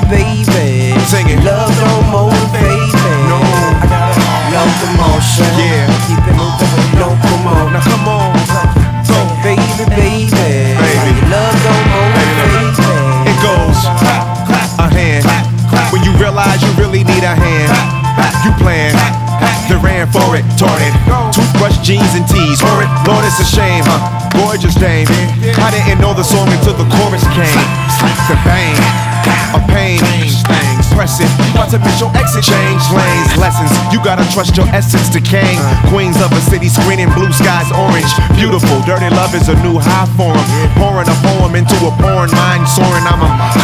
baby. Sing it. Love don't motivate me. No. I got a locomotion. Yeah. Keep it moving with no promotion. Now come on. Go. Baby. Love don't motivate me. It goes a hand. When you realize you really need a hand, you plan. They ran for it, torn it. Toothbrush, jeans, and tees. Horrid, Lord, it's a shame, huh? Gorgeous dame. I didn't know the song until the chorus came. The bang, a pain. Press it, about to miss your exit. Change lanes, lessons. You gotta trust your essence to Kane. Queens of a city screening blue skies orange. Beautiful, dirty love is a new high form. Pouring a poem into a porn mind soaring. I'm a